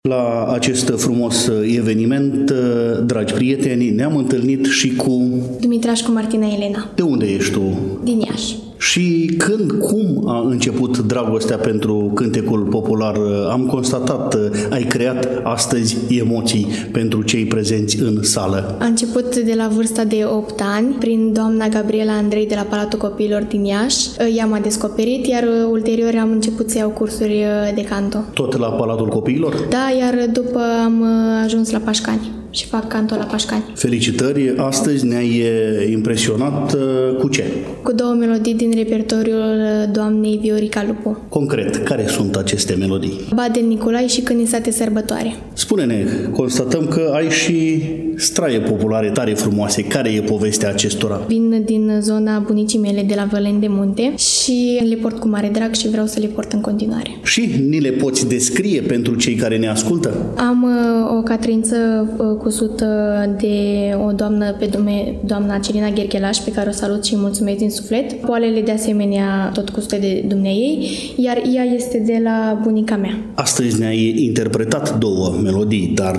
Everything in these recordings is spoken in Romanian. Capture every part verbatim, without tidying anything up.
La acest frumos eveniment, dragi prieteni, ne-am întâlnit și cu... Dumitrașcu Martina Elena. De unde ești tu? Din Iași. Și când, cum a început dragostea pentru cântecul popular? Am constatat, ai creat astăzi emoții pentru cei prezenți în sală. A început de la vârsta de opt ani, prin doamna Gabriela Andrei de la Palatul Copiilor din Iași. Ea m-a descoperit, iar ulterior am început să iau cursuri de canto. Tot la Palatul Copiilor? Da, iar după am ajuns la Pașcani și fac canto la Pașcani. Felicitări! Astăzi ne-ai impresionat cu ce? Cu două melodii din repertoriul doamnei Viorica Lupu. Concret, care sunt aceste melodii? Badel Nicolai și Când ni sate sărbătoare. Spune-ne, constatăm că ai și straie populare tare frumoase. Care e povestea acestora? Vin din zona bunicii mele de la Văleni de Munte și le port cu mare drag și vreau să le port în continuare. Și ni le poți descrie pentru cei care ne ascultă? Am uh, o catrință uh, cusută de o doamnă, pe dume, doamna Celina Gherghelaș, pe care o salut și îi mulțumesc din suflet. Poalele de asemenea tot cusute de dumneaei, iar ea este de la bunica mea. Astăzi ne-ai interpretat două melodii, dar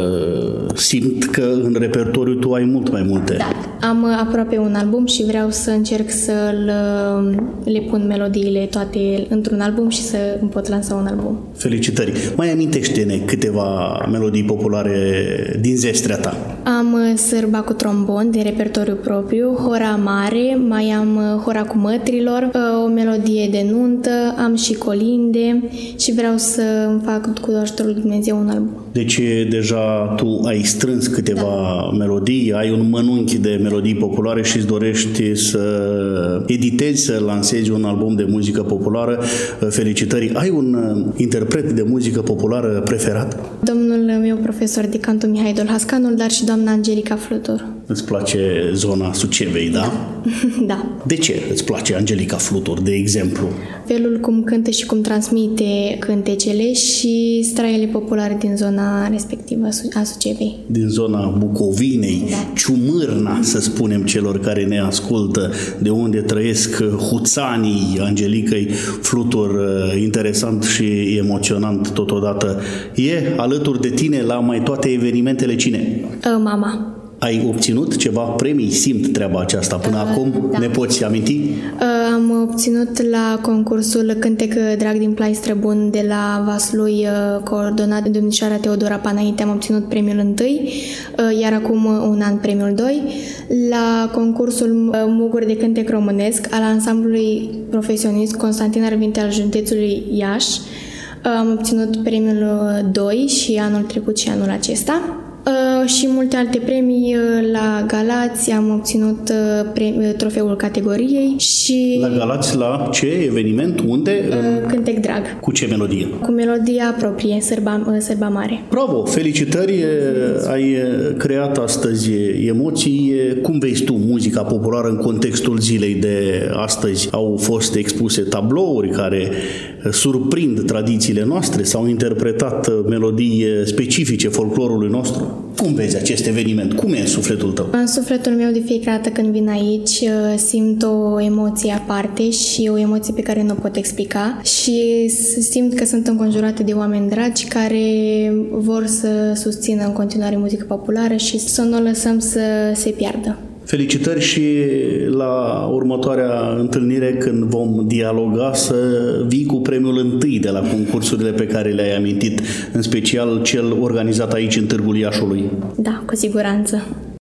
uh, simt că în repertoriu tu ai mult mai multe. Da. Am uh, aproape un album și vreau să încerc să uh, le pun melodiile toate într-un album și să îmi pot lansa un album. Felicitări! Mai amintește-ne câteva melodii populare din zestrea ta. Am Sârba cu trombon de repertoriu propriu, Hora Mare, mai am Hora cu mătrilor, o melodie de nuntă, am și colinde și vreau să îmi fac cu ajutorul lui Dumnezeu un album. Deci deja tu ai strâns câteva da. melodii, ai un mănunchi de melodii populare și îți dorești să editezi, să lansezi un album de muzică populară. Felicitări! Ai un interpret de muzică populară preferat? Domnul meu profesor de canto Mihai Dolhascanul, dar și doamna Angelica Flutur. Îți place zona Sucevei, da? Da. De ce îți place Angelica Flutur, de exemplu? Felul cum cântă și cum transmite cântecele și straiele populare din zona respectivă a Sucevei. Din zona Bucovinei, da. Ciumârna, să spunem celor care ne ascultă, de unde trăiesc huțanii Angelicăi Flutur, interesant și emoționant totodată. E alături de tine la mai toate evenimentele cine? Mama. Ai obținut ceva premii? Simt treaba aceasta până uh, acum? Da. Ne poți aminti? Uh, am obținut la concursul Cântec Drag din Plai Străbun de la Vaslui, uh, coordonat de domnișoara Teodora Panaite, am obținut premiul întâi, uh, iar acum un an premiul doi. La concursul uh, Muguri de Cântec Românesc al ansamblului profesionist Constantin Arvinte al județului Iași, uh, am obținut premiul doi și anul trecut și anul acesta. Uh, și multe alte premii uh, la Galați, am obținut uh, pre- trofeul categoriei și... La Galați, la ce eveniment? Unde? Uh, Cântec Drag. Cu ce melodie? Cu melodia proprie, Sârba, uh, Sârba Mare. Bravo! Felicitări! Ai creat astăzi emoții. Cum vezi tu muzica populară în contextul zilei de astăzi? Au fost expuse tablouri care surprind tradițiile noastre, s-au interpretat melodii specifice folclorului nostru. Cum vezi acest eveniment? Cum e în sufletul tău? În sufletul meu, de fiecare dată când vin aici, simt o emoție aparte și o emoție pe care nu o pot explica și simt că sunt înconjurată de oameni dragi care vor să susțină în continuare muzică populară și să nu o lăsăm să se piardă. Felicitări și la următoarea întâlnire când vom dialoga să vii cu premiul întâi de la concursurile pe care le-ai amintit, în special cel organizat aici în Târgul Iașului. Da, cu siguranță.